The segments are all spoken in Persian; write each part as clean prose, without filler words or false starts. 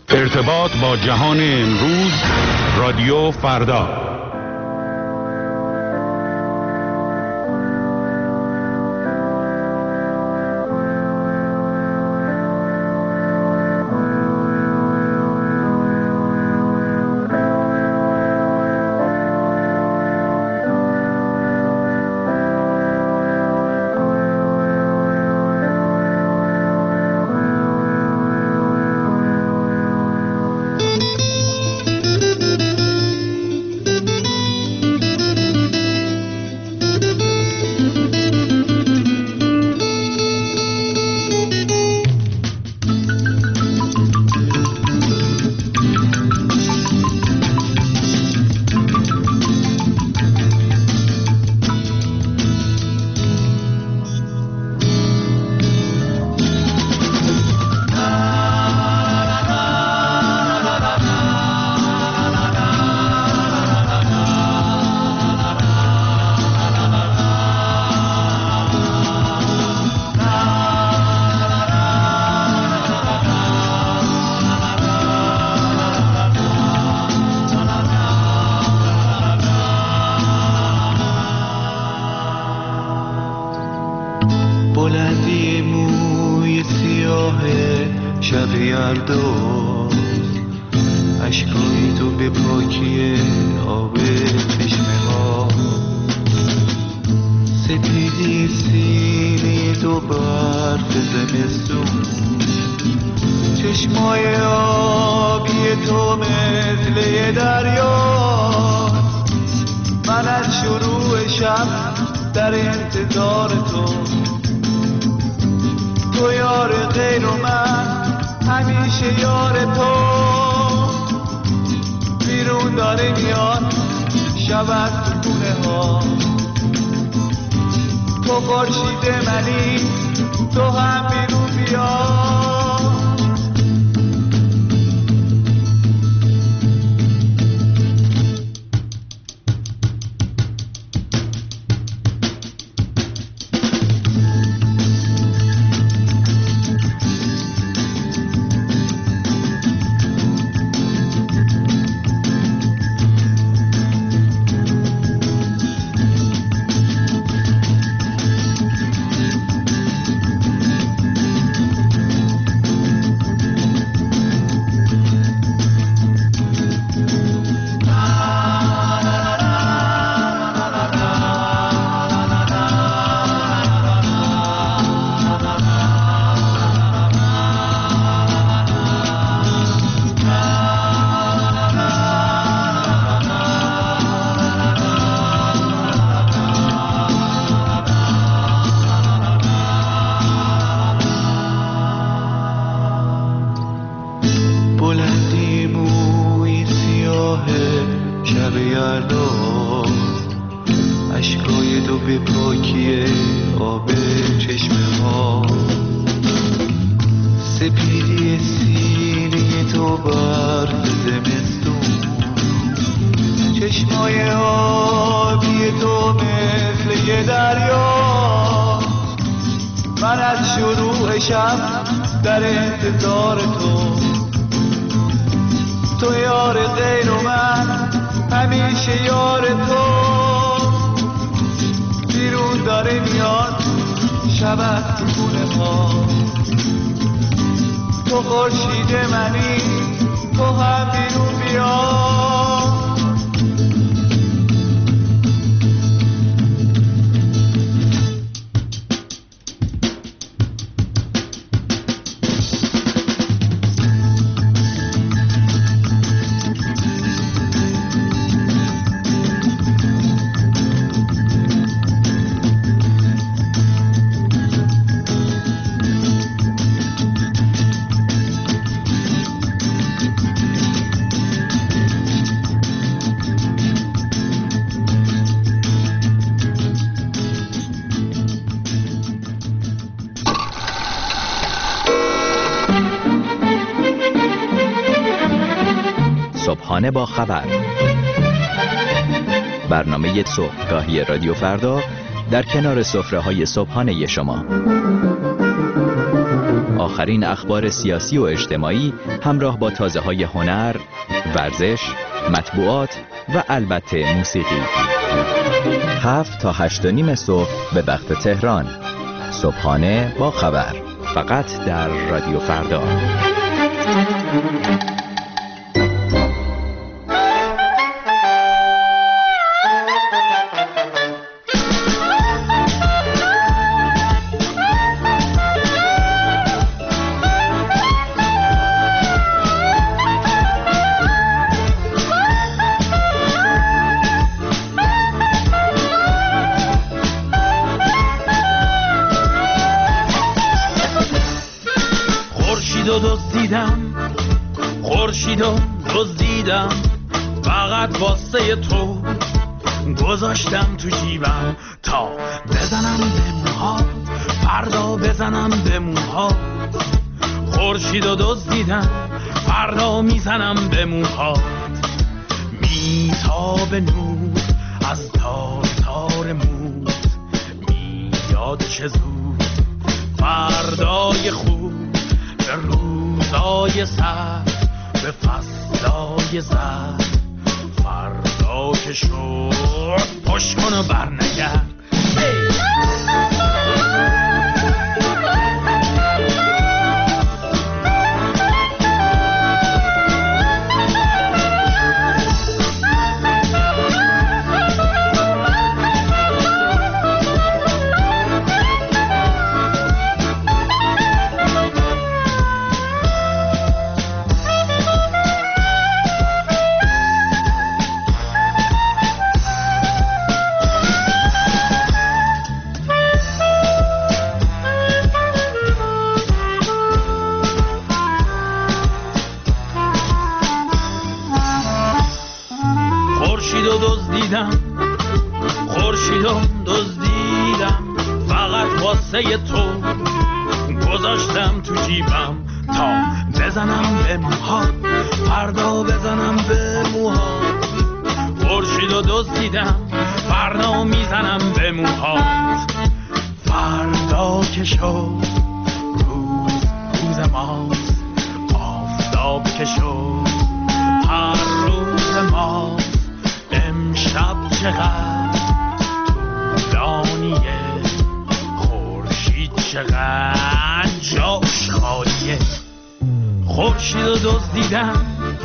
ارتباط با جهان امروز، رادیو فردا. بلندی موی سیاه شب یلدا، اشکای تو به پاکی آب چشمه ها، سپیدی سینه تو برف زمستون، چشمای آبی تو مثل یه دریا. من از شروع شب در انتظار تو یار غیر و من همیشه یار تو. بیرون داره میاد شب از تو خونه ها، تو خورشید منی، تو هم بیرون بیا. بلندی موی سیاه شب یلدا، اشکای تو به پاکی آب چشمه ها، سپیدی سینه تو برف زمستون، چشمای آبی تو مثل یه دریا. من از شروع شب در انتظار تو یار غیر و من همیشه یار تو. بیرون داره میاد شب از تو خونه ها، تو خورشید منی، تو هم بیرون بیا. صبحانه با خبر، برنامه صبحگاهی رادیو فردا در کنار سفره‌های صبحانه شما. آخرین آخرین اخبار سیاسی و اجتماعی همراه با تازه‌های هنر، ورزش، مطبوعات و البته موسیقی. 7 تا 8:30 صبح به وقت تهران. صبحانه با خبر، فقط در رادیو فردا. خورشیدو دزدیدم فقط واسه تو، گذاشتم تو جیبم تا بزنم به موهات، فردا بزنم به موهات. خورشیدو دزدیدم فردا میزنم به موهات. میتاب نور از تار تار موت، میاد چه زود فردای خوب، به روزای سرد، به فصلای زرد. فردا که شد پشت کن و برنگرد. خورشیدو دزدیدم فقط واسه تو، گذاشتم تو جیبم تا بزنم به موهات، فردا بزنم به موهات. خورشیدو دزدیدم فردا میزنم به موهات. فردا که شد روز ماست، آفتاب که شد هر روز ماست. امشب چقدر طولانیه، خورشید چقدر جاش خالیه. خورشیدو دزدیدم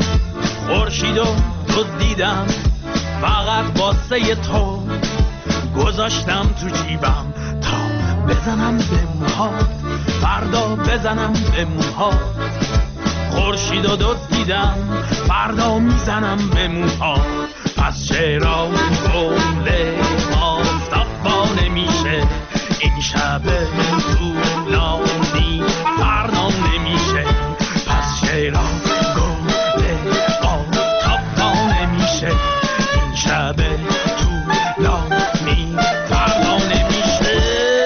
فقط واسه تو، گذاشتم تو جیبم تا بزنم به موهات، فردا بزنم به موهات. خورشیدو دزدیدم فردا میزنم به موهات. پس چرا گله آفتاب با نمیشه، این شب طولانی فردا نمیشه. پس چرا گله آفتاب با نمیشه، این شب طولانی فردا نمیشه.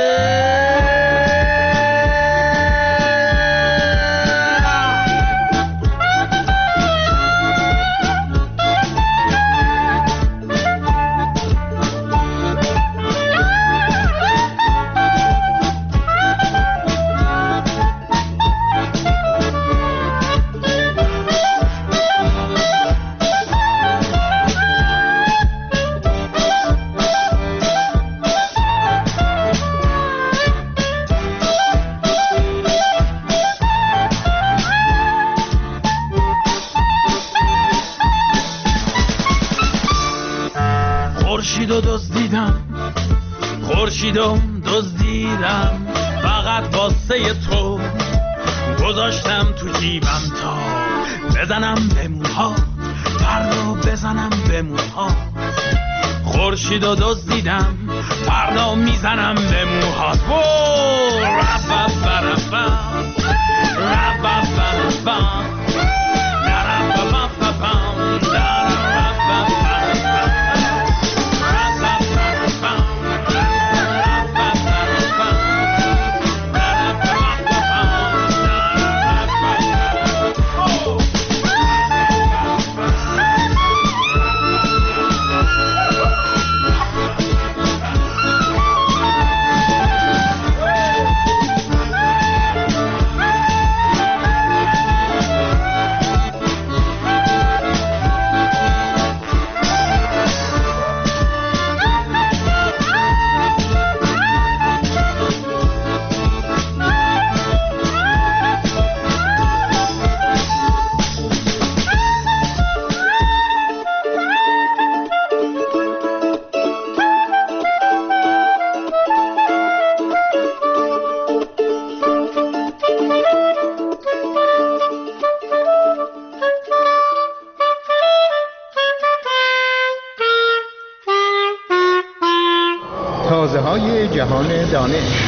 خورشیدو دزدیدم فقط واسه تو، گذاشتم تو جیبم تا بزنم به موهات، فردا بزنم به موهات. خورشیدو دزدیدم فردا میزنم به موهات. صدای جهان دانش.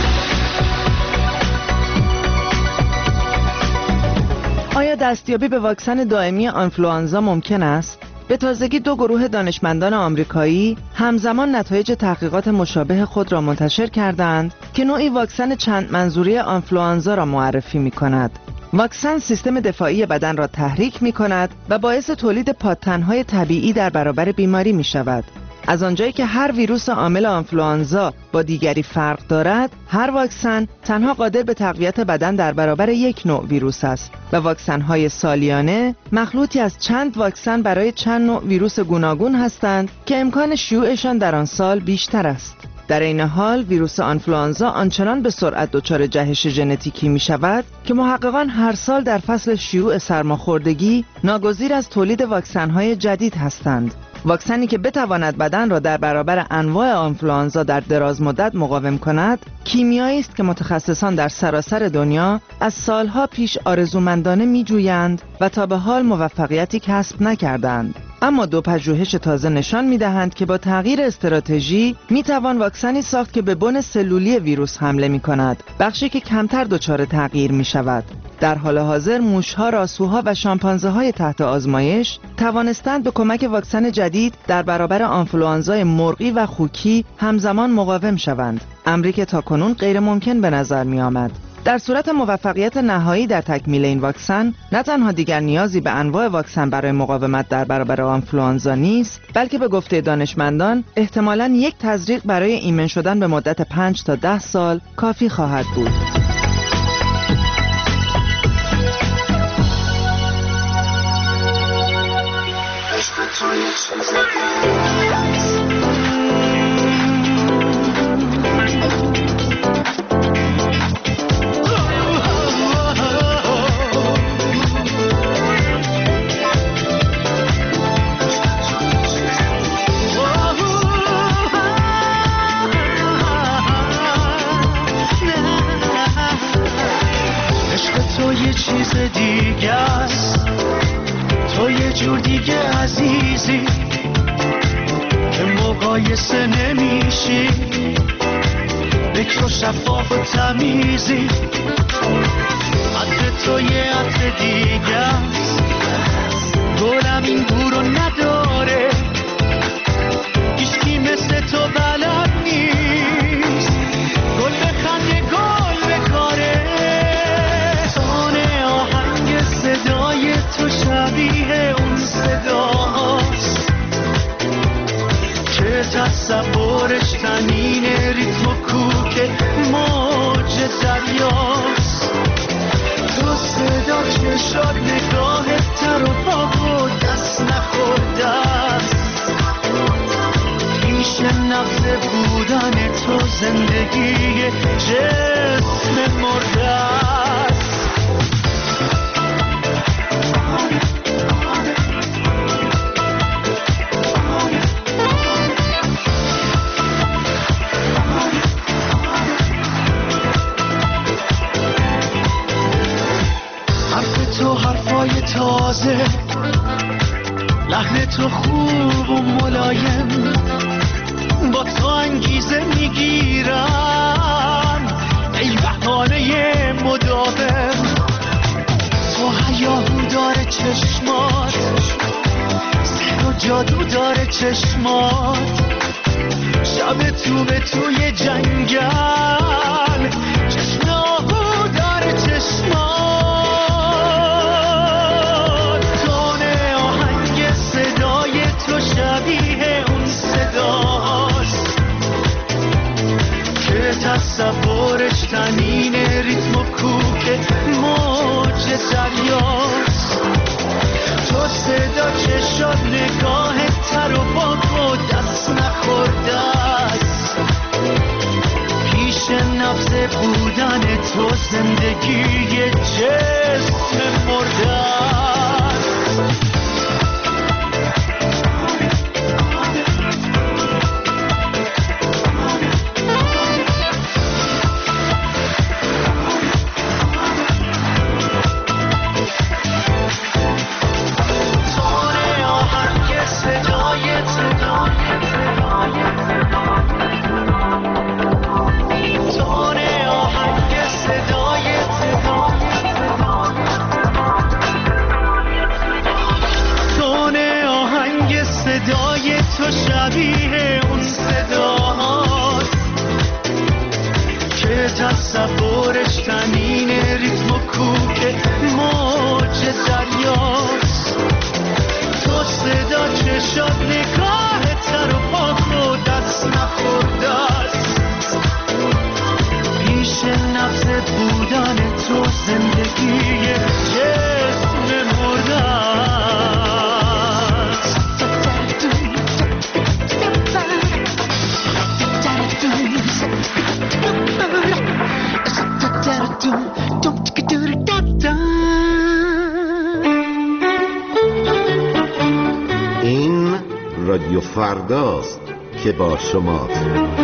آیا دستیابی به واکسن دائمی آنفلوانزا ممکن است؟ به تازگی 2 گروه دانشمندان آمریکایی همزمان نتایج تحقیقات مشابه خود را منتشر کردند که نوعی واکسن چند منظوره آنفلوانزا را معرفی می‌کند. واکسن سیستم دفاعی بدن را تحریک می‌کند و باعث تولید پادتن‌های طبیعی در برابر بیماری می‌شود. از آنجایی که هر ویروس عامل آنفلوانزا با دیگری فرق دارد، هر واکسن تنها قادر به تقویت بدن در برابر یک نوع ویروس است و واکسن‌های سالیانه مخلوطی از چند واکسن برای چند نوع ویروس گوناگون هستند که امکان شیوعشان در آن سال بیشتر است. در این حال ویروس آنفلوانزا آنچنان به سرعت دچار جهش ژنتیکی می شود که محققان هر سال در فصل شیوع سرماخوردگی ناگزیر از تولید واکسن‌های جدید هستند. واکسنی که بتواند بدن را در برابر انواع آنفلوانزا در دراز مدت مقاوم کند، کیمیایی است که متخصصان در سراسر دنیا از سالها پیش آرزومندانه می‌جویند و تا به حال موفقیتی کسب نکردند. اما 2 پژوهش تازه نشان می‌دهند که با تغییر استراتژی می‌توان واکسنی ساخت که به بن سلولی ویروس حمله می‌کند، بخشی که کمتر دچار تغییر می‌شود. در حال حاضر موش‌ها، راسوها و شامپانزه‌های تحت آزمایش توانستند به کمک واکسن جدید در برابر آنفلوانزای مرغی و خوکی همزمان مقاوم شوند، امری که تاکنون غیر ممکن به نظر می‌آمد. در صورت موفقیت نهایی در تکمیل این واکسن، نه تنها دیگر نیازی به انواع واکسن برای مقاومت در برابر آنفلوانزا نیست، بلکه به گفته دانشمندان احتمالاً یک تزریق برای ایمن شدن به مدت 5 تا 10 سال کافی خواهد بود. چیز دیگه است، تو یه جور دیگه عزیزی که مقایسه نمیشی، بکر و شفاف و تمیزی، عطر تو یه عطر دیگه است، گلم این بو رو نداره، هیچکی مثل تو بلد نیست، گل بخنده گل بکاره، صدای تو شبیه اون صداست که تصورش تنین ریتم و کوک موج دریاست، تو صدا چشات نگاهت تر و پاک و دست نخورده است، پیش نبض بودن تو زندگی جسم مرده است. تو حرفای تازه، لحن تو خوب و ملایم، با تو انگیزه میگیرن ای بهانه مداوم، تو هیاهو داره چشمات، سحر و جادو داره چشمات، شب تو به توی جنگل، چشم آهو داره چشمات، شبیه اون صداست که تصورش تنین ریتم و کوک موج دریاست، تو صدا چشات نگاهت تر و پاک و دست نخورده است، پیش نبض بودن تو زندگی جسم مرده است. سوارش تنین ریتم و کوک موج دریاست. تو صدا چشات نگاه تر و پاک و دست نخورده است. پیش نفس بودن تو زندگی جسم مرده است. این رادیو فرداست که با شماست.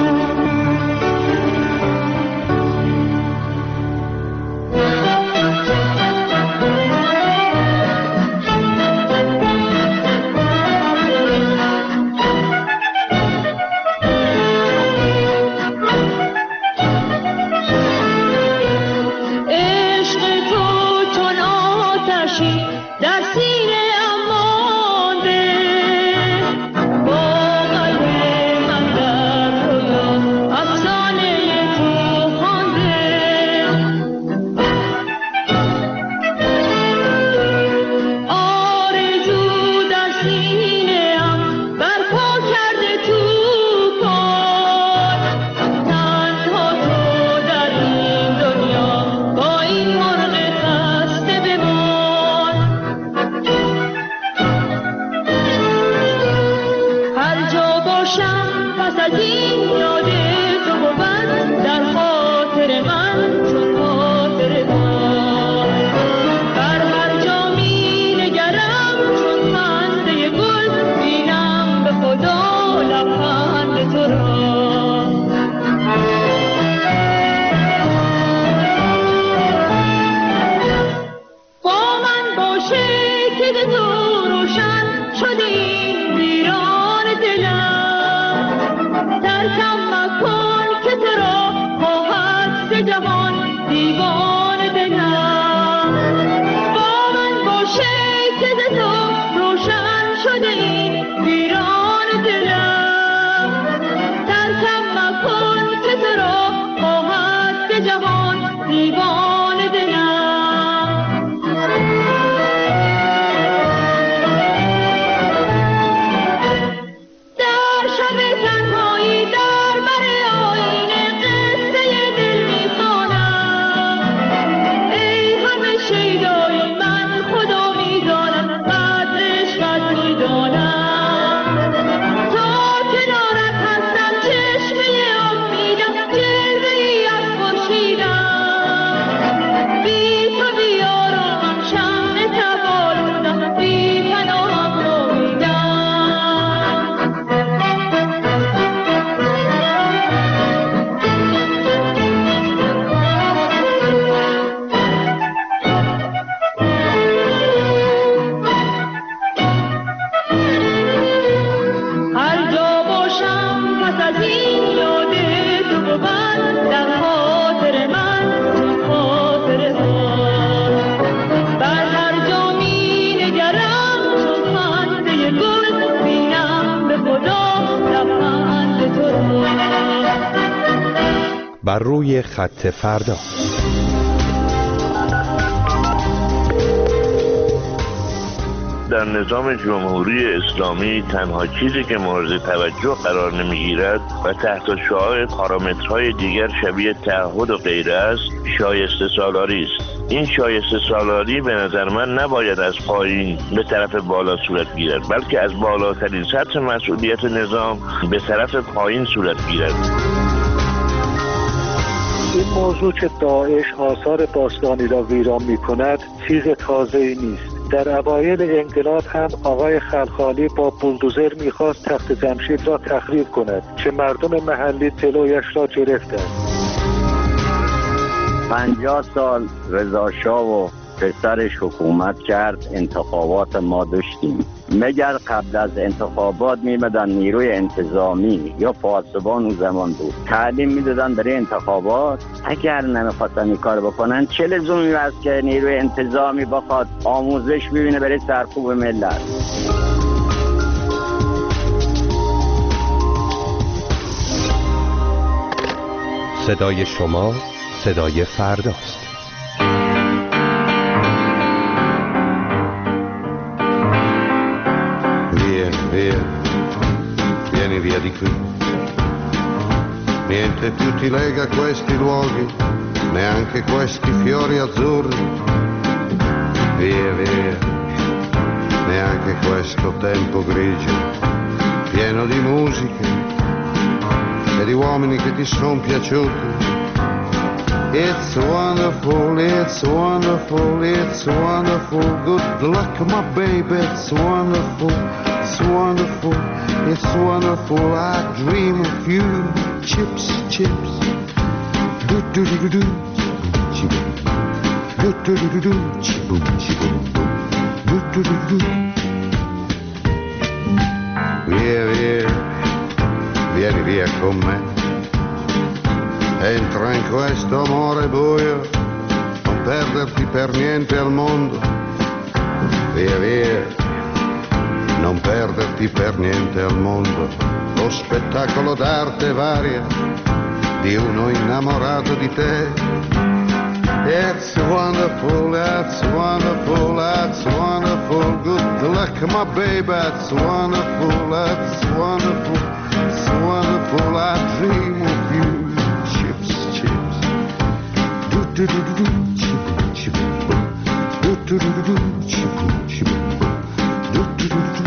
بر روی خط فردا. در نظام جمهوری اسلامی تنها چیزی که مورد توجه قرار نمیگیرد و تحت شعاع پارامترهای دیگر شبیه تعهد و غیره است، شایسته سالاری است. این شایسته سالاری به نظر من نباید از پایین به طرف بالا صورت گیرد، بلکه از بالاترین سطح مسئولیت نظام به طرف پایین صورت گیرد. این موضوع که داعش آثار باستانی را ویران می‌کند چیز تازه‌ای نیست. در اوایل انقلاب هم آقای خلخالی با بولدوزر می‌خواست تخت جمشید را تخریب کند که مردم محلی جلویش را گرفتند. 50 سال رضا شاه و پسرش حکومت کرد، انتخابات ما داشتیم. مگر قبل از انتخابات میمدن نیروی انتظامی یا پاسبان اون زمان بود تعلیم میدادن برای انتخابات؟ اگر نمیخواستن این کار بکنن چه لزومی هست که نیروی انتظامی بخواد آموزش ببینه برای سرکوب ملت؟ صدای شما، صدای فرداست. Vieni via di qui. Niente più ti lega questi luoghi, neanche questi fiori azzurri. Via, via, neanche questo tempo grigio, pieno di musiche e di uomini che ti sono piaciuti. It's wonderful, it's wonderful, it's wonderful. Good luck, my baby, it's wonderful, it's wonderful, it's wonderful. I dream of you. Chips, chips. Do do do do do. Chiboom. Do do do do do. Chiboom, chiboom. Do do do do. Via, via, vieni via con me. Entra in questo amore buio, non perderti per niente al mondo. Via, via, non perderti per niente al mondo. Lo spettacolo d'arte varia di uno innamorato di te. It's wonderful, it's wonderful, it's wonderful. Good luck, my baby, it's wonderful, it's wonderful, it's wonderful. I dream of you. Chips, chips. Do do do do do. Chiboom, chiboom. Do do do do do. Chiboom, chiboom. Do do do do.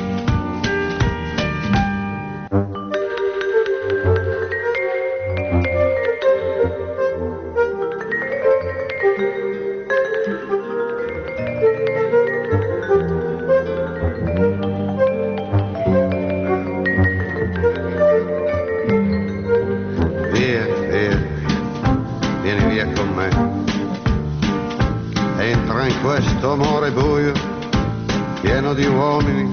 Questo amore buio, pieno di uomini.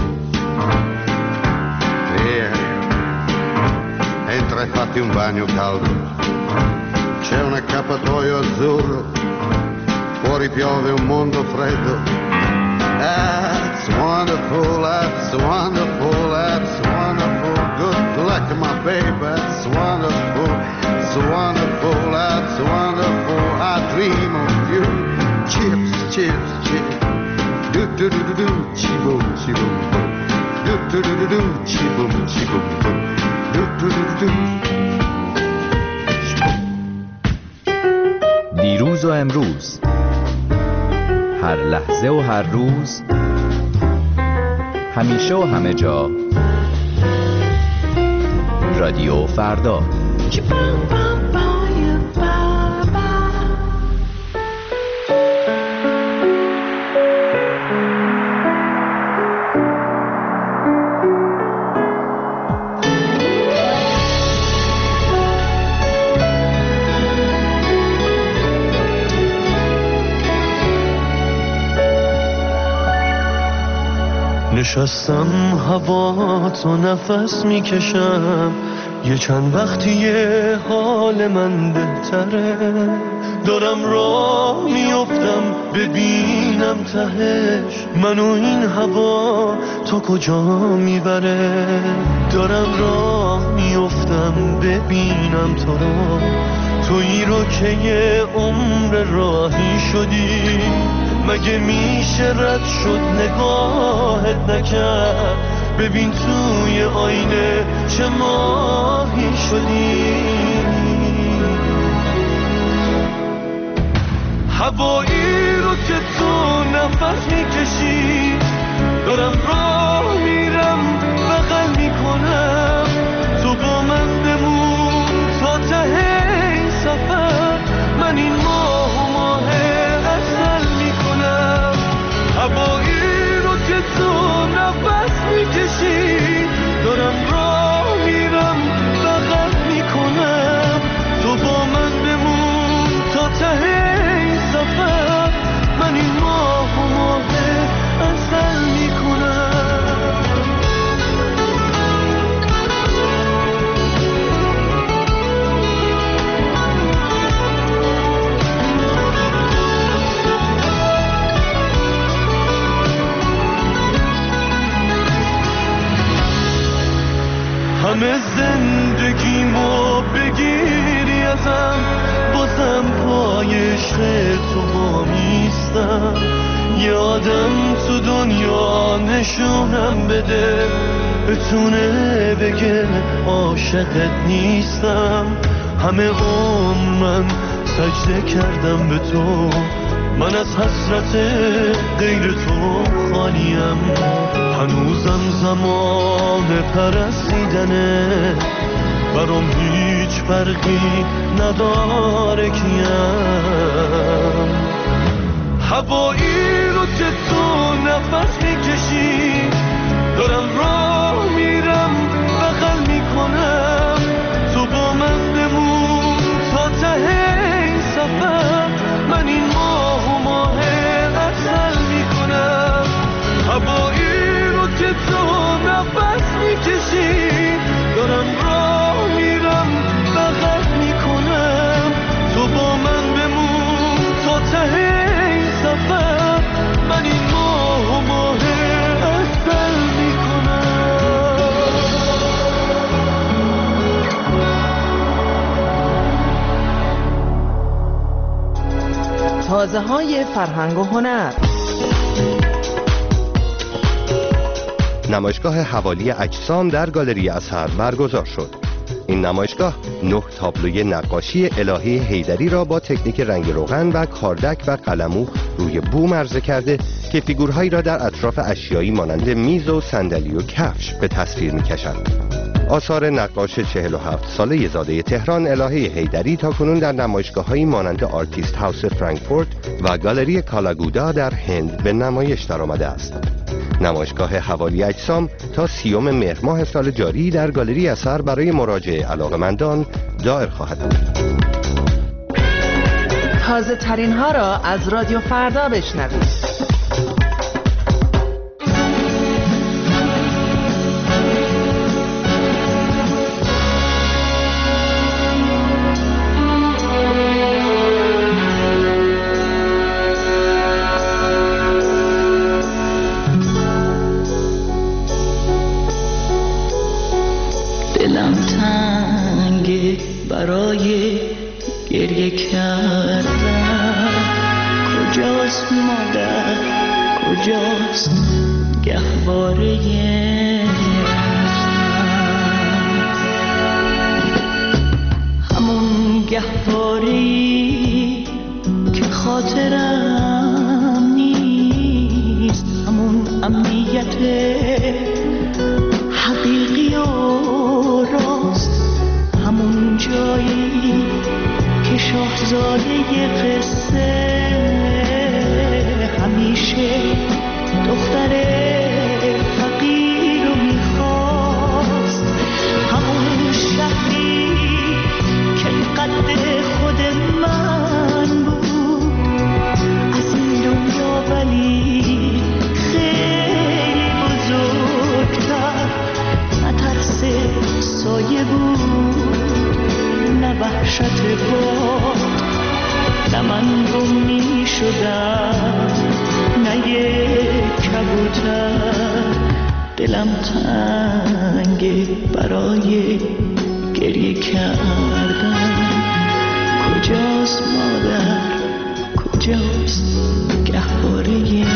Via, entra e fatti un bagno caldo. C'è un accappatoio azzurro, fuori piove un mondo freddo. That's wonderful, that's wonderful, that's wonderful. Good luck, my baby, that's wonderful, it's wonderful, that's wonderful. I dream of you. Chips, chips, chips. Do do do do do. Chiboom, chiboom, boom. Do do do do do. Chiboom, chiboom, boom. Do do do do. دیروز و امروز، هر لحظه و هر روز، همیشه و همه جا، رادیو فردا. نشستم هوا تو نفس میکشم، یه چند وقتیه حال من بهتره. دارم راه میافتم ببینم تهش، منو این هوا تو کجا میبره. دارم راه میافتم ببینم تو رو، تویی رو که یه عمر راهی شدی. مگه میشه رد شد نگاهت نکرد؟ ببین توی آینه چه ماهی شدی. هوایی رو که تو نفس میکشی، دارم راه میرم بغل میکنم. تو با من بمون تا ته این سفر، من این ماه و ماه اصل میکنم. هوایی رو که تو نفس میکشی، دارم راه میرم بغل میکنم. تو با من بمون تا ته این سفر، من این ماه و ماه اصل میکنم. همه زندگیمو بگیری ازم، با عشق تو وامیستم، یادم تو دنیا نشونم بده، بتونه بگه عاشقت نیستم. همه عمر من سجده کردم به تو، من از حسرت غیر تو خالیم. هنوزم زمان پرستیدنه، برام هیچ فرقی نداره کیم. هوایی رو که تو نفس میکشی، دارم راه میرم بغل میکنم، تو با من بمون تا ته این سفر، من این ماه و ماه عسل میکنم. هوایی رو که تو نفس میکشی، دارم راه میرم بغل میکنم، تو با من بمون تا ته این سفر، من این ماه و ماه عسل میکنم. تازه های فرهنگ و هنر. نمایشگاه حوالی اجسام در گالری اثر برگزار شد. این نمایشگاه 9 تابلوی نقاشی الهی حیدری را با تکنیک رنگ روغن و کاردک و قلمو روی بوم عرضه کرده که فیگورهایی را در اطراف اشیایی مانند میز و صندلی و کفش به تصویر می‌کشند. آثار نقاش 47 ساله زاده تهران الهه حیدری تاکنون در نمایشگاه‌هایی مانند آرتیست هاوس فرانکفورت و گالری کالاگودا در هند به نمایش درآمده است. نمایشگاه حوالی اجسام تا 30 مهر ماه سال جاری در گالری اثر برای مراجعه علاقه‌مندان دایر خواهد بود. تازه ترین ها را از رادیو فردا بشنوید. دلم تنگه برای گریه کردن، کجاست مادر، کجاست گهواره همون گهواره‌ای که خاطرم نیست، همون امنیت حقیقی و راست، همون جایی که شاهزاده قصه همیشه دختر فقیر رو میخواست، همون شهری که قد خود من بود از این دنیا، ولی خیلی بزرگتر، نه ترس سایه بود نه وحشت باد، نه من گم می شدم نه یک کبوتر. دلم تنگه برای گریه کردن، کجاست مادر، کجاست گهواره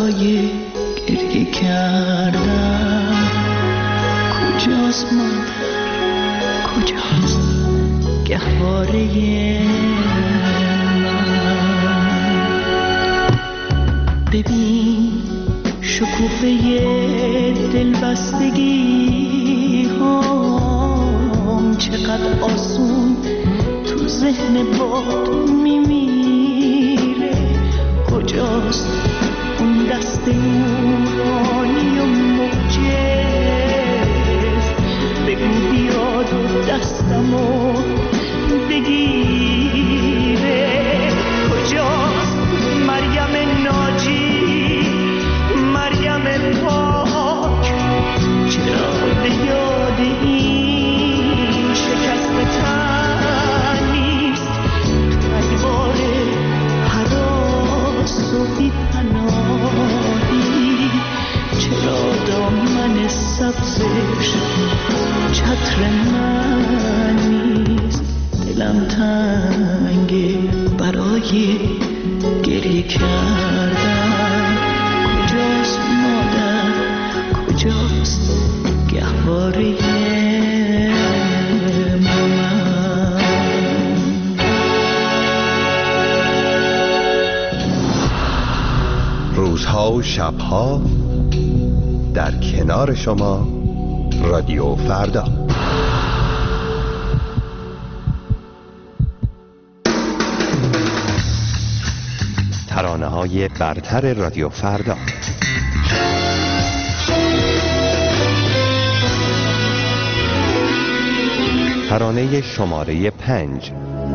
برای گریه کردن. کجاست مادر، کجاست گهواره من؟ ببین شکوفه دلبستگی هم چقدر آسون تو ذهن باد میمیره. کجاست اون دست نورانی و موجز؟ بگو بیاد و دستمو بگیره. کجاست مریم ناجی، مریم پاک؟ چرا به یاد این شکست تن نیست؟ تو ادوار هراس و بی پناهی چرا دامن سبزش چتر من نیست؟ دلم تنگه برای گریه کردن. کجاست مادر، کجاست گهواره من؟ روزها و شبها در کنار شما رادیو فردا. ترانه‌های برتر رادیو فردا. ترانه شماره 5.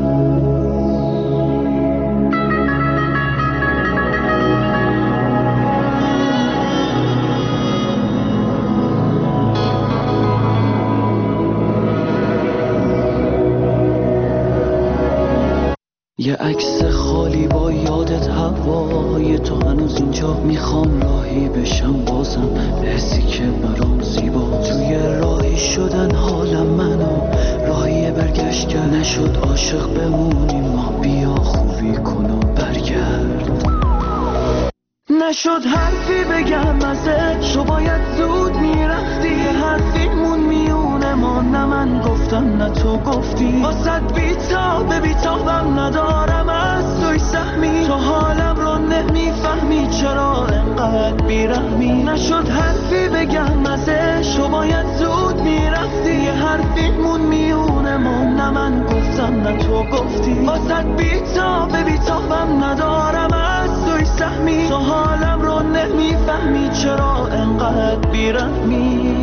یه عکس خالی با یادت هوای تو هنوز اینجا. میخوام راهی بشم بازم به حسی که برام زیبا. توی راهی شدن حالم منو راهی برگشت کرد. نشد عاشق بمونیم ما، بیا خوبی کن و برگرد. نشد حرفی بگم ازت، تو باید زود میرفتی. حرفیمون میونه ما، نه من گفتم نه تو گفتی. واسد بیتابم ندارم از توی سهمی. تو حالم رو نمیفهمی چرا انقدر بیرحمی. نشد حرفی بگم ازش، تو باید زود میرفتی. حرفیمون میونه ما، نه من گفتم نه تو گفتی. واسد بیتابم ندارم از توی سهمی. تو حالم رو نمیفهمی چرا انقدر بیرحمی.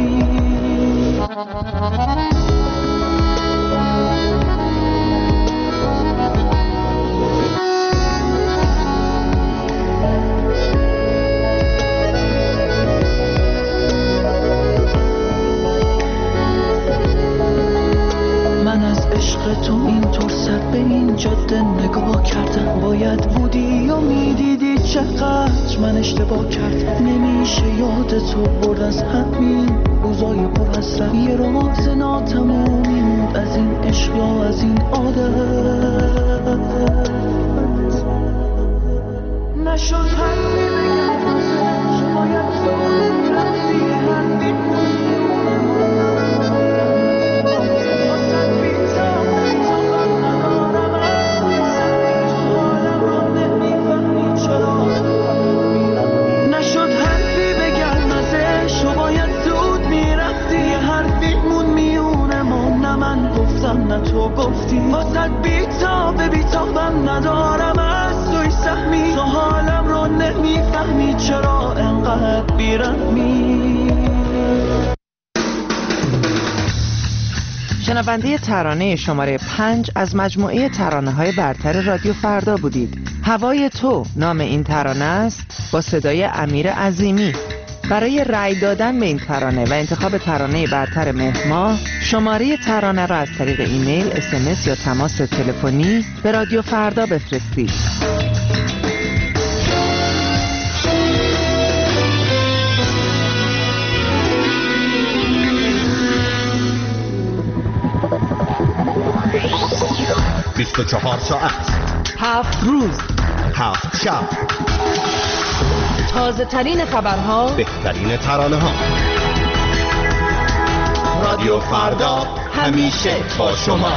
من از عشق تو اینطور سر به این جاده نگاه کردم. باید بودی و میدیدی چقدر من اشتباه کردم. نمیشه یاد تو برد از همین روزای پر حسرت. یه راز ناتمومی موند از این عشق یا از این عادت. نشد حرفی بگم ازش، باید زود میرفتی. حرفی نه تو گفتی. واسد بیتابم ندارم از توی سهمی. تو حالم رو نمیفهمی چرا انقدر بیرحمی. شنونده ترانه شماره 5 از مجموعه ترانه‌های برتر رادیو فردا بودید. هوای تو نام این ترانه است، با صدای امیر عظیمی. برای رأی دادن به این ترانه و انتخاب ترانه برتر مهر ماه، شماره ترانه را از طریق ایمیل، SMS یا تماس تلفنی به رادیو فردا بفرستید. چهار ساعت 7 روز 7 شب تازه ترین خبرها، بهترین ترانه ها. رادیو فردا همیشه با شما.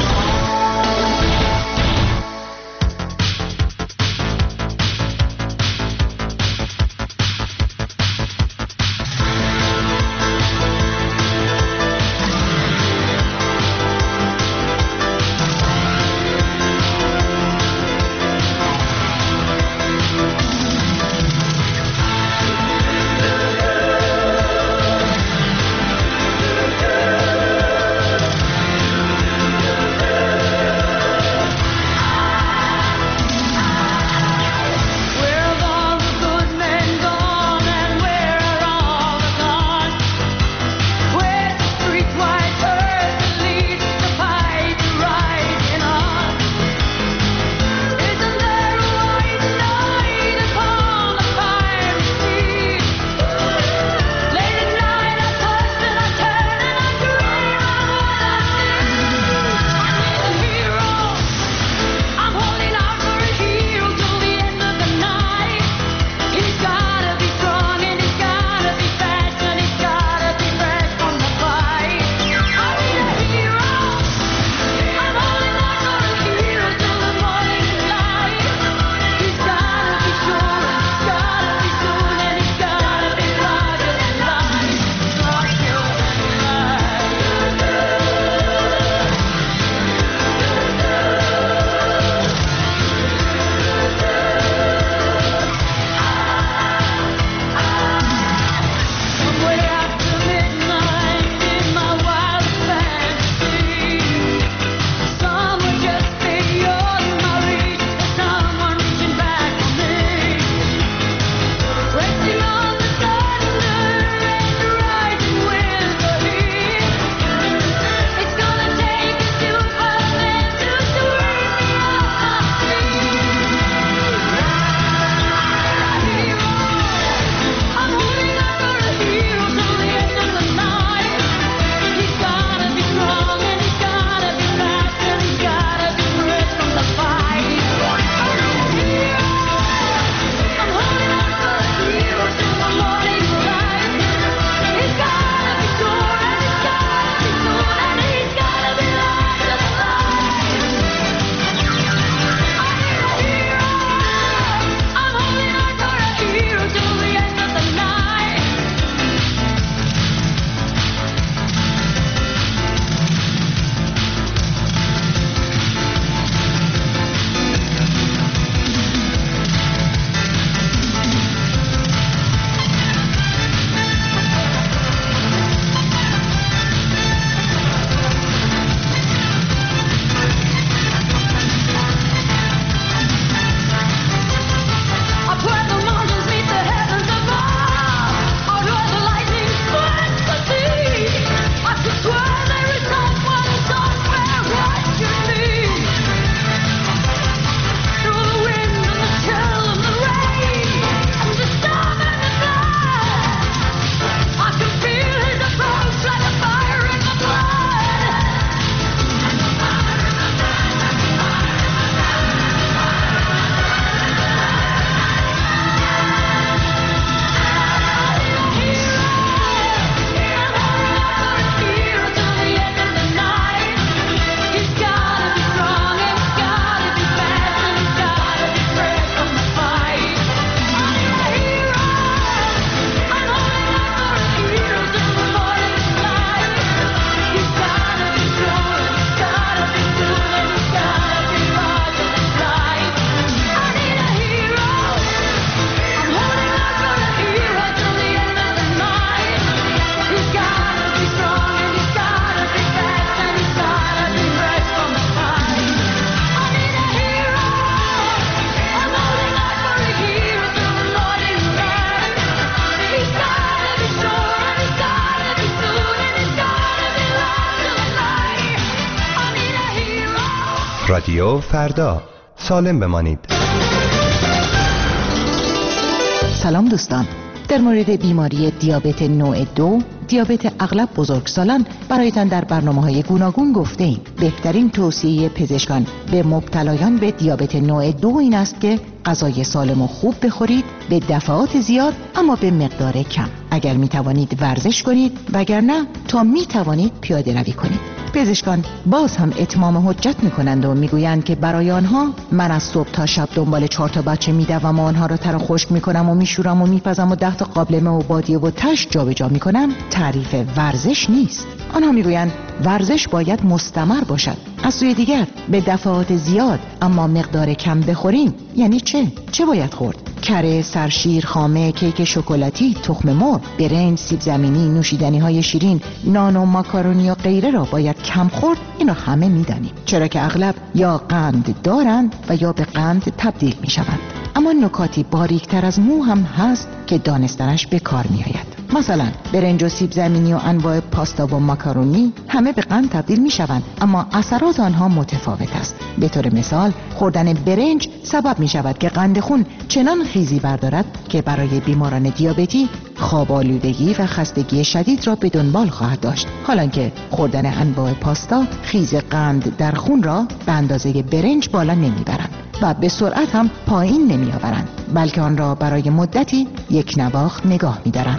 رادیو فردا، سالم بمانید. سلام دوستان، در مورد بیماری دیابت نوع 2، دیابت اغلب بزرگسالان، برایتان در برنامه‌های گوناگون گفته ایم. بهترین توصیه پزشکان به مبتلایان به دیابت نوع 2 این است که غذای سالم و خوب بخورید، به دفعات زیاد اما به مقدار کم. اگر می توانید ورزش کنید، وگرنه تا می توانید پیاده روی کنید. پزشکان باز هم اتمام حجت می کنند و می گویند که برای آنها من از صبح تا شب دنبال 4 تا بچه می دوم و آنها را تر و خشک می کنم و می شورم و می پزم و 10 تا قابلمه و بادیه و تش جابجا می کنم تعریف ورزش نیست. آنها می گویند ورزش باید مستمر باشد. از سوی دیگر به دفعات زیاد اما مقدار کم بخوریم یعنی چه باید خورد؟ کره، سرشیر، خامه، کیک شکلاتی، تخم مرغ، برنج، سیب زمینی، نوشیدنی های شیرین، نان و ماکارونی و غیره را باید کم خورد. اینا همه میدانیم، چرا که اغلب یا قند دارند و یا به قند تبدیل می شوند. اما نکاتی باریکتر از مو هم هست که دانستنش به کار می آید. مثلا برنج و سیب زمینی و انواع پاستا و ماکارونی همه به قند تبدیل می شوند، اما اثرات آنها متفاوت است. به طور مثال خوردن برنج سبب می شود که قند خون چنان خیزی بردارد که برای بیماران دیابتی خواب آلودگی و خستگی شدید را به دنبال خواهد داشت، حالانکه خوردن انواع پاستا خیز قند در خون را به اندازه برنج بالا نمیبرند و به سرعت هم پایین نمی آورند، بلکه آن را برای مدتی یک نواخت نگاه می دارند.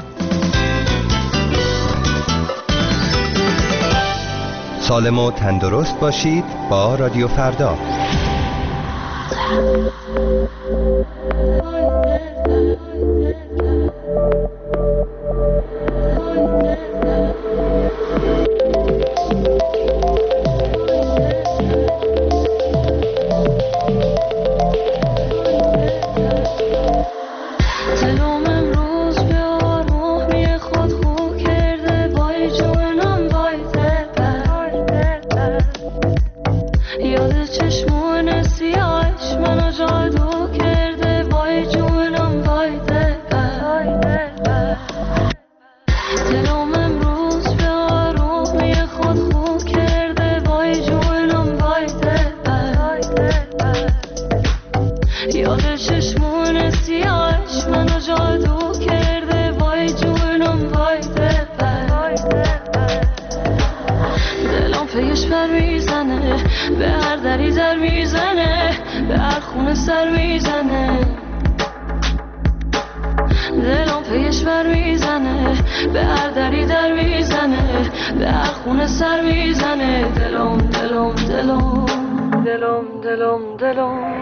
سالم و تندرست باشید با رادیو فردا. به هر دری در میزنه، به هر خونه سر میزنه، دلم پیش بر میزنه، به هر دری در میزنه، به هر خونه سر میزنه، دلم دلم دلم دلم دلم دلم.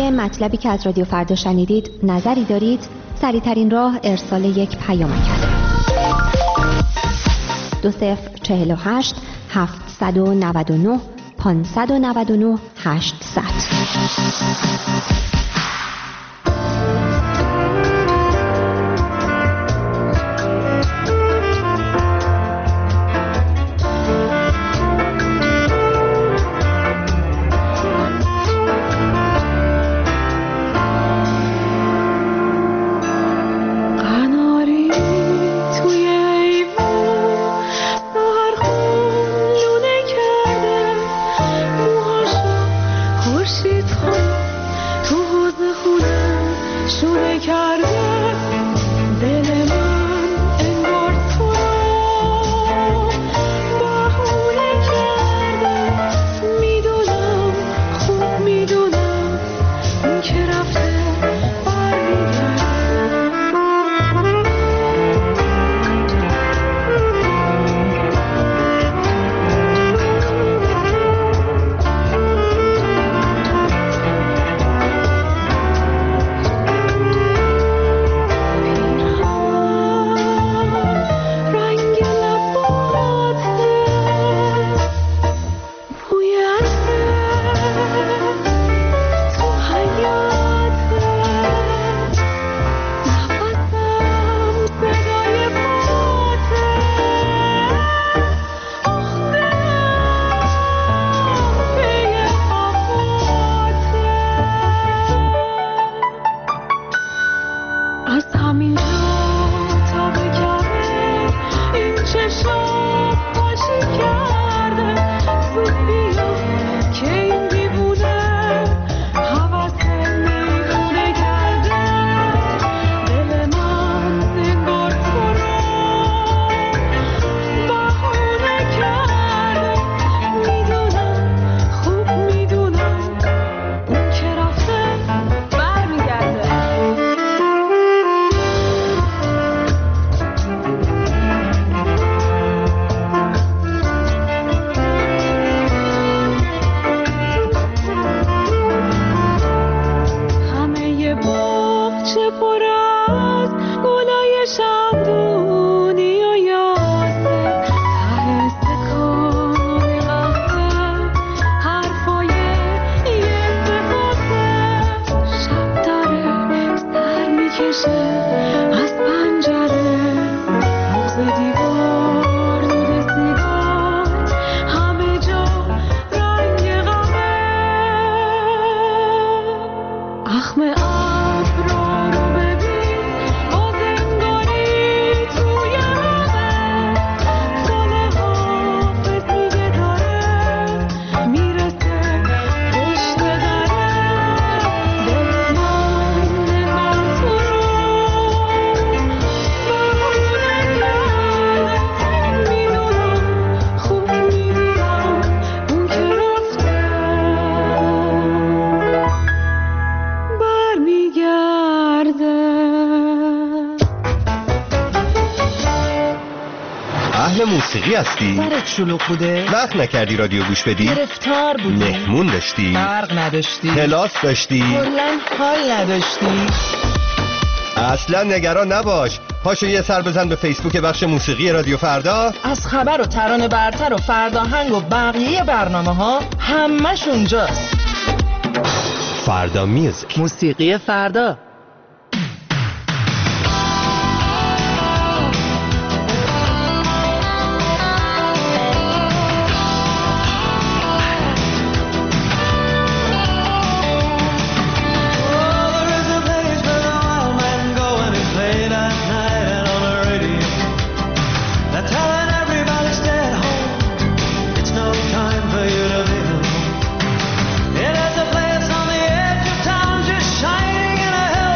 درباره مطلبی که از رادیو فردا شنیدید نظری دارید؟ سریع‌ترین راه ارسال یک پیامک است. 2048 799 599 800. موسیقی هستی؟ سرت شلوغ بوده؟ وقت نکردی رادیو گوش بدی؟ گرفتار بودی؟ مهمون داشتی؟ برق نداشتی؟ کلاس داشتی؟ کلاً حال نداشتی؟ اصلا نگران نباش، پاشو یه سر بزن به فیسبوک بخش موسیقی رادیو فردا. از خبر و ترانه برتر و فرداهنگ و بقیه برنامه ها همش اونجاست. فردا میوزیک، موسیقی فردا. It has a place on the edge of town, just shining in a hell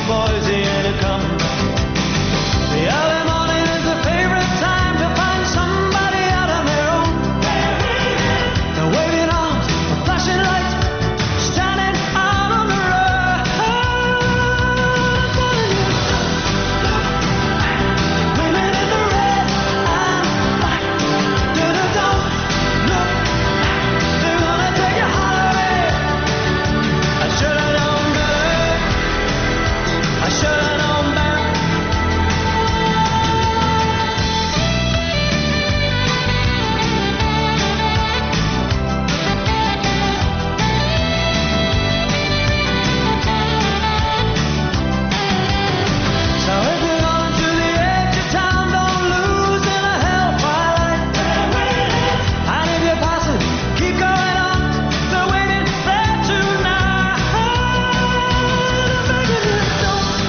boys, he ain't coming. The early morning is the favorite time to find somebody out on their own. They're waving arms, flashing lights, standing out on the road. Women in the red and black, don't look, they're gonna take your heart away. I should've known better, I should've known better. So if you're going to the edge of town, don't lose in a hellfire light. And if you're passing, keep going on. They're waiting there tonight. I'm begging you, don't look.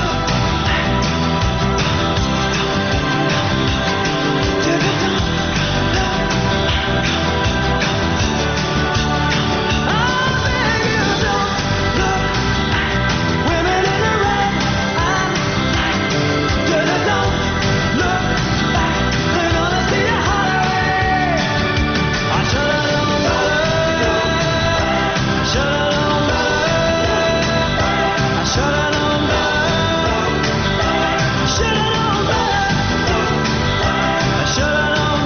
I'm begging you, don't look. Women in the red and don't look back, they're gonna see your heart away. I should've known better, I should've known better, I should've known better, I should've known better, I should've known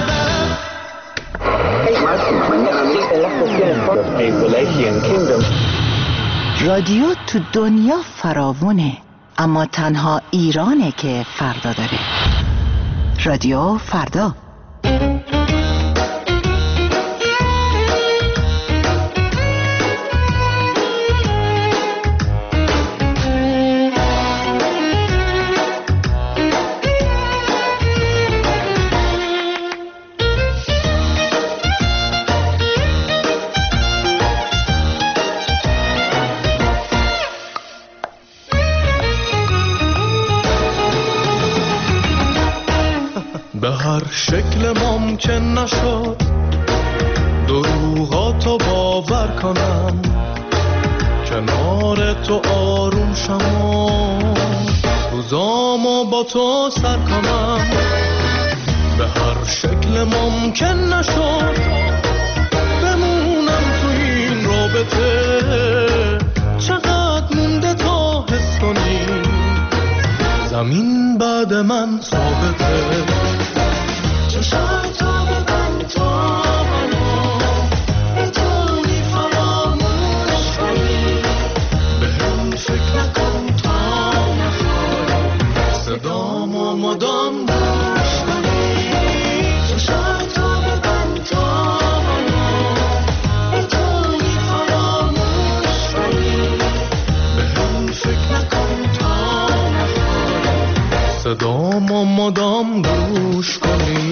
better. رادیو تو دنیا فراوونه، اما تنها ایرانه که فردا داره. رادیو فردا. به هر شکل ممکن نشد دروغاتو باور کنم، کنار تو آروم شم و روزامو با تو سر کنم. به هر شکل ممکن نشد بمونم تو این رابطه، چقدر مونده تا حس کنی زمین بعد من ثابته. چشای تو ببند تا منو بتونی فراموش کنی، به هم فکر نکن تا نخوای صدامو مدام گوش کنی. چشای تو ببند تا منو بتونی فراموش کنی، به هم فکر نکن تا نخوای صدامو مدام گوش کنی.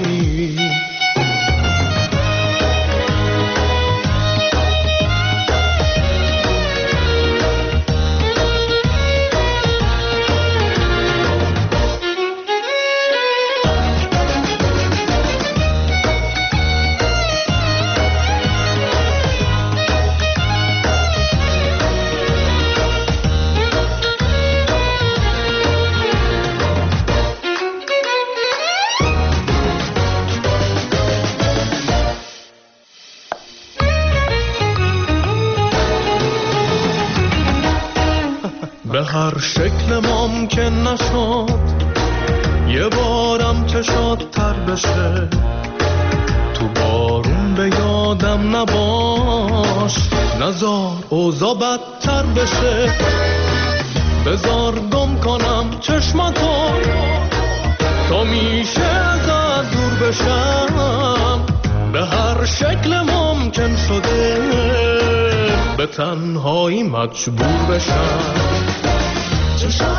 به هر شکل ممکن نشد یه بارم چشات تر بشه، تو بارون به یادم نباش، نزار اوضاع بدتر بشه. بذار گم کنم چشماتو تا میشه ازت دور بشم، به هر شکل ممکن شده به تنهایی مجبور بشم. چشم